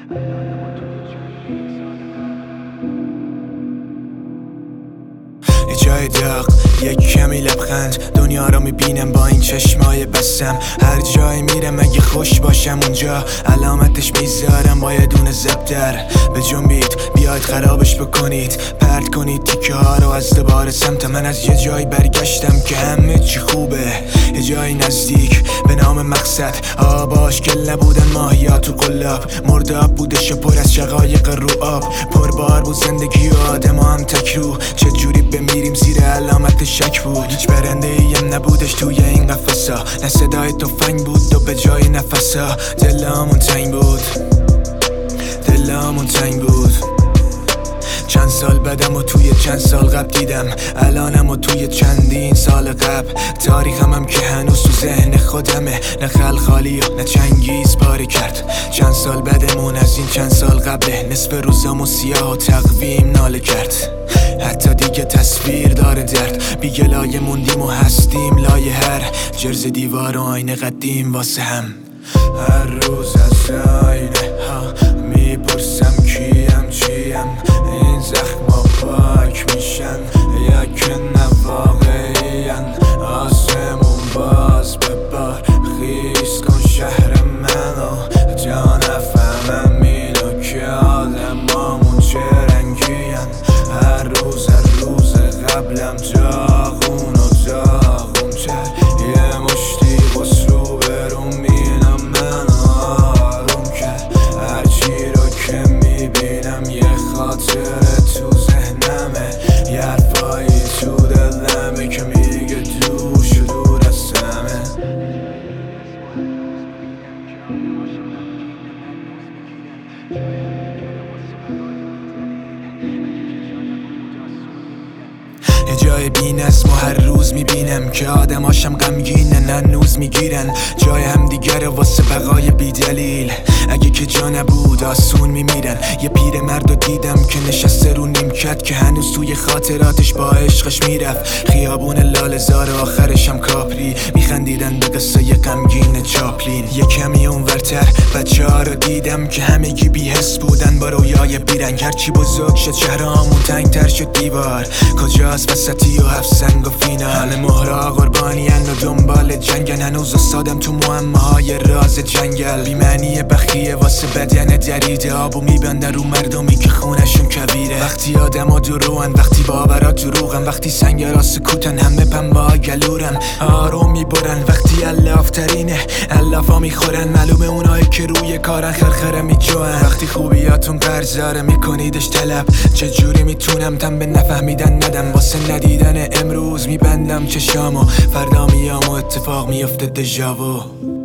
یه جای داغ، یک کمی لبخند، دنیا رو میبینم با این چشمای بسم. هر جای میرم اگه خوش باشم اونجا علامتش میذارم با یه دونه زبدر. به جنبید بیاید خرابش بکنید، پرت کنید تیکه ها رو از دوباره سمت من. از یه جایی برگشتم که همه چی خوبه، یه جایی نزدیک به نام مقصد. آباش گل نبودن ماهیا تو قلاب، مرداب بودش پر از شقایق رو آب. پربار بود زندگی و آدم هم تکرو، چجوری بمیریم زیر علامت شک بود. هیچ برنده ایم نبودش توی این قفسا، نه صدای تفنگ بود و به جای نفسا. دلامون تنگ بود، دلامون تنگ بود. چند سال بعدم و توی چند سال قبل دیدم، الانم و توی چندین سال قبل. تاریخم هم که هنوز تو ذهن خودمه، نه خلخالی و نه چنگیز پاره کرد. چند سال بعدمون از این چند سال قبله، نصف روزامو سیاه و تقویم ناله کرد. حتی دیگه تصویر داره درد، بی گلایه موندیم و هستیم لایه هر جرز دیوار و آینه قدیم واسه هم. هر روز از آینه ها میپرسم کیم چیم، این زخما پاک میشن یا که نواقعین. آسمون باز به بار خیز کن شهر منو، جا نفهمم اینو که آدمامون چه رنگین. هر روز قبلم داغون و داغون تر، یه مشتی خسرو برون بینم منو آروم کرد. هرچی رو که میبینم یه خاطره تو ذهنمه، یه حرفایی تو دلمه که میگه دوش و دور از همه. یه جای بی‌نظم و هر روز میبینم که آدماشم غمگینن، هنوز میگیرن جای همدیگه رو واسه بقای بی دلیل. اگه که جا نبود آسون میمیرن. یه پیرمرد رو دیدم که نشسته رو نیمکت، که هنوز توی خاطراتش با عشقش میرفت. خیابون لاله‌زار آخرشم کاپری، میخندیدن به قصه غمگین چاپلین. یه کمی اونورتر بچه‌ها رو دیدم که همگی بی‌حس بودن با رویای بیرنگ. هرچی بزرگ شد شهرامون تنگ‌تر شد دیوار، کجاست وسطی و هفت سنگ و فینال. مهرا قربانیان و دنبال جنگن، هنوز استادم تو معماهای راز جنگل. بی‌معنی بخیه واسه بدن دریده، آبو میبندن رو مردمی که خونشون کبیره. وقتی آدما دروغن، وقتی باورا دروغن، وقتی سنگرا سکوتن همه پنبه ها گلورن. آروم میبرن وقتی الافترینه، الافا میخورن معلومه اونایی که روی کارن خرخره میجوان. وقتی خوبیاتون قرضاره میکنیدش طلب، چجوری میتونم تن به نفهمیدن ندم. واسه ندیدن امروز میبندم چشامو، فردا میام و اتفاق میفته دژاوو.